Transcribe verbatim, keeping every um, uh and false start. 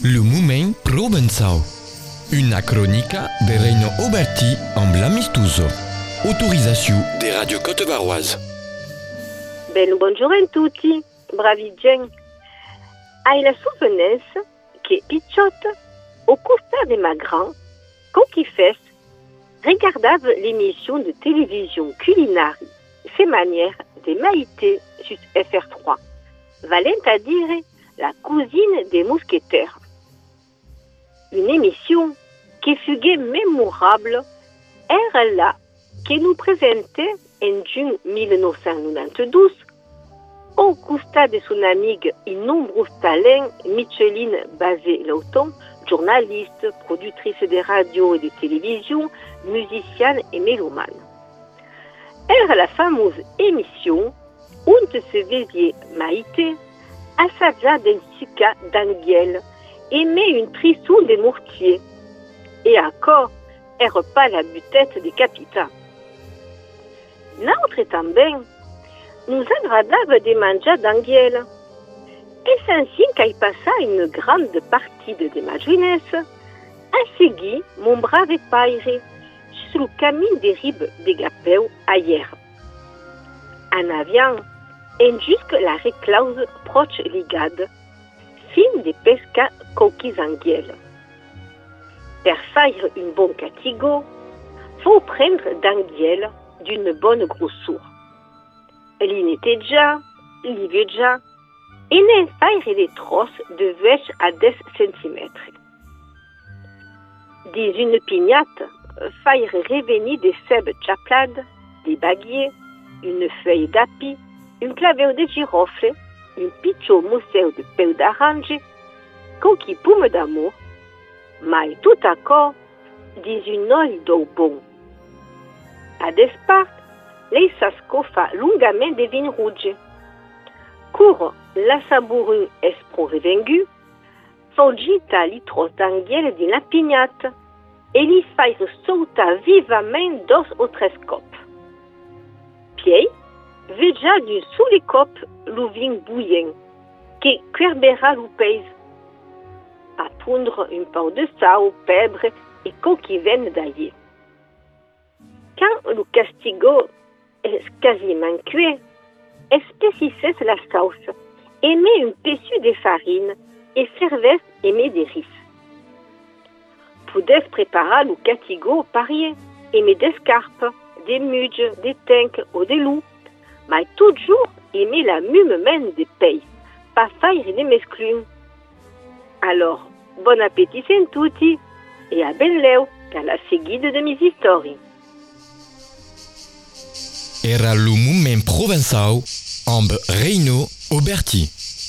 Le Moment Provençal. Una cronica de Reino Oberti amb l'Amistuso. Autorisation des radios Côte-Varoise. Ben, buongiorno a tutti, bravi Jen. Hai la souvenance che picciotte, au costat de ma grand, quand il fait, regardava l'émission de télévision culinaire Ses manières de Maïté sur F R trois. Valent à dire la cousine des mousquetaires. Une émission qui fut mémorable era là qui nous présentait en juin mille neuf cent quatre-vingt-douze au costat de son amigue et nombreux talents Micheline Bazet-Lauton, journaliste, productrice de radio et de télévision, musicienne et mélomane. Era la fameuse émission où se veillait Maïté assaggia d'un succa d'Anguel et met une trissou de mortier. Et encore, era pas la butette des capitans. Notre também nous agradava de manger d'Anguel. Et ainsi qu'il passa une grande partie de ma jeunesse à seguir mon brave père sur le camin des ribes de Gapeu ailleurs. En avion, et jusque la réclause proche ligade, film de pesca coquilles anguilles. Pour faire une bonne catigo, faut prendre d'anguilles d'une bonne grosseur. L'inétait déjà, l'ivait déjà, et ne faire des trosses de vêche à dix centimètres. Des une pignate, faire revenir des cèbes chaplades, des baguiers, une feuille d'api, une claveur de girofle, un pichot mousseux de peu d'orange, coquille pomme d'amour, mais tout à corps, des une oeil d'eau bon. À despart, les sascofa longuement de vin rouge. Cours la saboureux espro revengu, fogita litros d'anguille de la pignate, et li faire sauta vivament dos ou tres copes. Puis, veja du sous les copes le vin bouillant, qui cuerbera le pèse. À pondre un peu de sal, pèbre et coquille veine d'ail. Quand le castigo est quasiment cuit, espécissez la sauce et met un pessu de farine et servez et met des riz. Pouvez préparer le castigo parier et met des scarpes, des muges, des tanks ou des loups, mais toujours aimer la même main de paye, pas faire des mesclumes. Alors, bon appétit à tutti et à benleu qu'à la seguida de mes histoires. Era le Moment Provençal amb Reino Oberti.